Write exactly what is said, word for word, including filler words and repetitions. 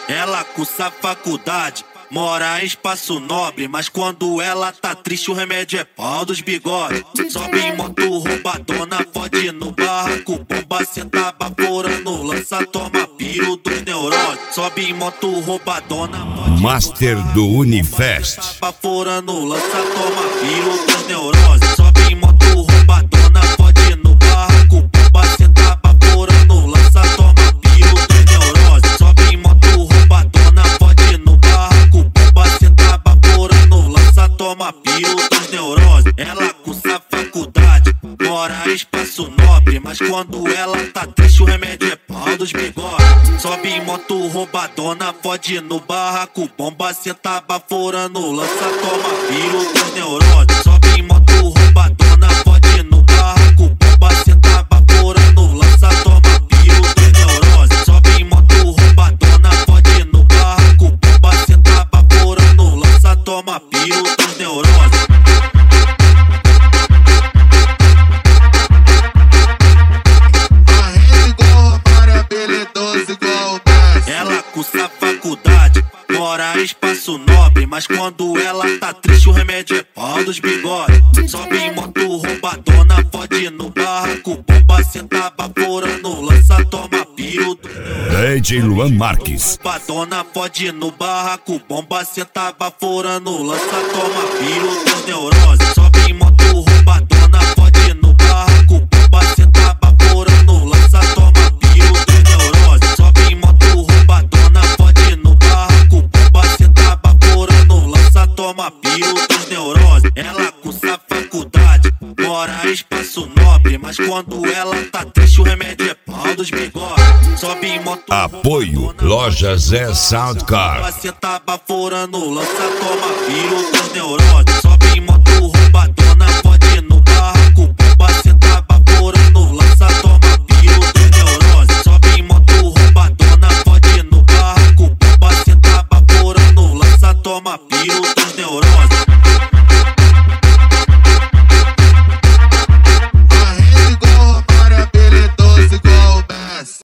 Ela cursa faculdade, mora em espaço nobre, mas quando ela tá triste o remédio é pau dos bigodes. Sobe em moto roubadona, fode no barraco, bomba senta baforando, lança, toma piro dos neurônios. Sobe em moto roubadona, fode Master do Unifest, baforando, lança, toma piro dos neurônios. Sobe em moto roubadona, fode no barraco, bomba senta baforando, lança, toma piro dos neurônios. Sobe em moto roubadona, fode no barraco, bomba senta baforando, lança, toma piro dos neurônios. Ela cursa faculdade, mora em espaço nobre, mas quando ela tá triste o remédio é pau dos bigodes. Sobe em moto roubadona, fode no barraco, bomba senta baforando, lança, toma piro dos neurônios. Sobe em moto roubadona, fode no barraco, bomba senta baforando, lança, toma piro dos neurônios. Sobe em moto roubadona, fode no barraco, bomba senta baforando, lança, toma piro dos neurônios. Ela cursa faculdade, mora em espaço nobre, mas quando ela tá triste o remédio é pau dos bigodes. Sobe em moto roubadona, fode no barraco, bomba senta baforando, lança, toma piro do D J Luan Marques. roubadona, fode no barraco, bomba senta baforando, lança, toma piro dos neurônios. Sobe em moto roubadona, fode no barraco, bomba senta baforando, lança, toma piro dos neurônios. Sobe em moto roubadona, fode no barraco, bomba senta baforando, lança, toma piro dos neurônios. Ela cursa faculdade, mora em espaço nobre, mas quando ela tá triste o remédio é pau dos bigodes. Sobe em moto Apoio Loja Zé Soundcar. bomba senta baforando, lança, toma piro dos neurônios. Sobe em moto